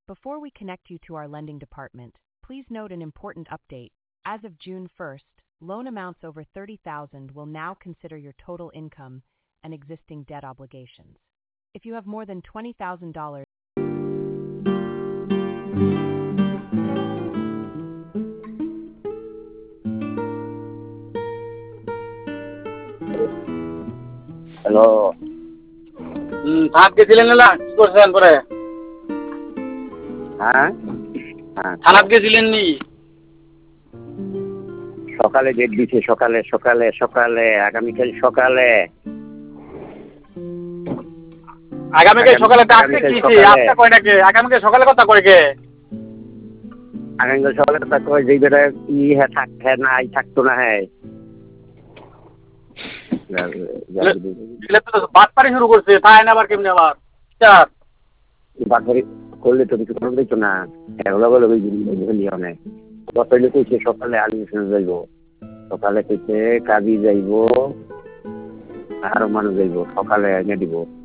Before we connect you to our lending department, please note an important update. As of June 1st, loan amounts over $30,000 will now consider your total income and existing debt obligations. If you have more than $20,000, hello. থানাত গেছিলেন না? কি করছেন পরে? হ্যাঁ হ্যাঁ, থানাত গেছিলেন নি? সকালে ডেট দিছে, সকালে সকালে সকালে আগামীকাল সকালে। আগামীকাল সকালে ডাকতে দিছে, আজকে কয়টাকে? আগামীকাল সকালে কথা কয় কে? আগামীকাল সকালে কথা কয় যে বেটা থাকতে নাই, থাকতো না। হ্যাঁ, বাটপারি শুরু করছে, তাই না? আবার কেমনি আবার বাড়ি করলে তো কিছু করবে তো না। অনেক বসাইলে কইছে সকালে আলিমিশনে যাইব, সকালে কইছে কাজী যাইব, আরো মানুষ যাইব, সকালে এনে দিব।